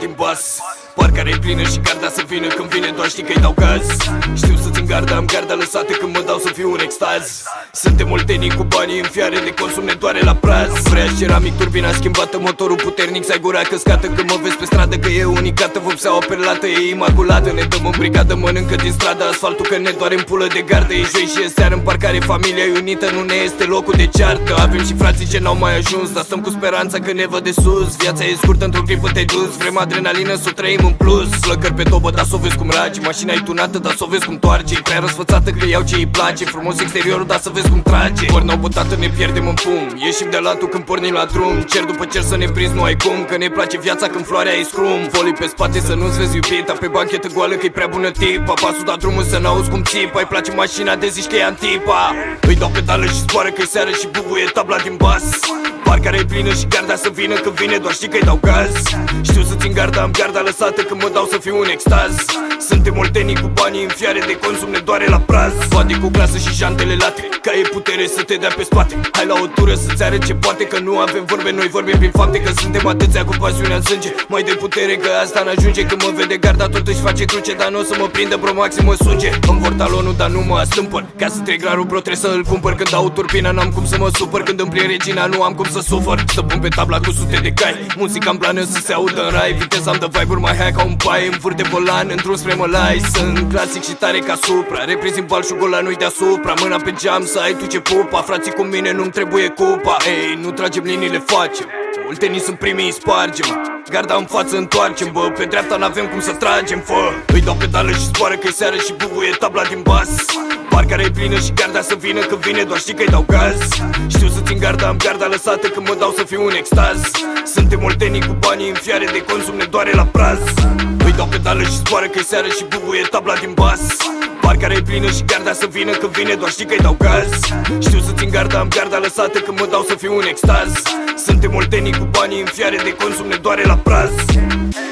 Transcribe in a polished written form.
din bas. Parcarea e plină și garda să vină când vine, doar știi că-i dau gaz. Știu să țin garda, am garda lăsată când mă dau să fiu un extaz. Suntem oltenii cu banii în fiare, de consum ne doare la praz. Freaș ceramic, turbina schimbată, motorul puternic, să ai gura căscată când mă vezi pe stradă că e unicată. Vopseaua perlată e imaculată, ne dăm în brigadă, mănâncă din stradă asfaltul că ne doare în pulă de gardă. E joi și e seară în parcare, familia e unită, nu ne este locul de ceartă. Avem și frații ce n-au mai ajuns, dar stăm cu speranța că ne văd de sus. Viața e scurtă, într-o clipă te-ai dus, vrem adrenalină să o trăim în plus. Flăcări pe tobă, dar s-o vezi cum ragi, mașina e tunată, dar s-o vezi cum toarce. E prea răsfățată că iau ce îi place, frumos exteriorul, dar să vezi cum trage. Ori n-au bătată, ne pierdem în fum, ieșim de latul când pornim la drum. Cer după cer să ne prinzi, nu ai cum, că ne place viața când floarea e scrum. Volii pe spate să nu-ți vezi iubita, pe banchetă goală că-i prea bună tipa. Pasul da drumul să n-auzi cum țipa, îi place mașina de zici că e antipa. Îi dau pedală și zboară că-i seară și bubuie tabla din bas. Parcarea e plină și garda să vină când vine, doar știi că-i dau gaz. Știu să țin garda, am garda lăsată când mă dau să fiu un extaz. Suntem oltenii cu banii în fiare, de consum ne doare la praz. Body cu clasă și jantele late, ca e putere să te dea pe spate. Hai la o tură să-ți arăt ce poate, că nu avem vorbe, noi vorbim prin fapte. Că suntem atâția cu pasiunea în sânge, mai de putere că asta n-ajunge. Când mă vede garda tot își face cruce, dar nu o să mă prindă, bro, maxim mă suge. Îmi vor talonul, dar nu mă astâmpăr, ca să trec rarul, bro, trebuie să îl cumpăr. Când dau turbina n-am cum să mă supăr, când îmi plin regina nu am cum să sufăr. Să pun pe tabla cu sute de cai, muzica-n plană să se audă în rai. Viteza-mi dă vibe-uri mai high ca un pai, îmi vârte volan într-un spre mălai. Sunt clasic și tare ca Supra, reprezint balșul golanului deasupra. Mâna pe geam să ai tu ce pupa, frații cu mine nu-mi trebuie cupa. Ei, nu tragem linii, le facem, oltenii sunt primii, îi spargem. Garda în față întoarcem, bă, pe dreapta n-avem cum să tragem, fă. Îi dau pedală și zboară că-i seară și bubuie tabla din bas. Parcarea e plină și garda să vină când vine, doar știi că-i dau gaz. Știu să țin garda, am garda lăsată când mă dau să fiu un extaz. Suntem oltenii cu banii în fiare, de consum ne doare la praz. Îi dau pedală și zboară că-i seară și bubuie tabla din bas. Parcarea e plină și garda să vină când vine, doar știi că-i dau gaz. Știu să țin garda, am garda lăsată când mă dau să fiu un extaz. Suntem oltenii cu banii în fiare, de consum ne doare la praz.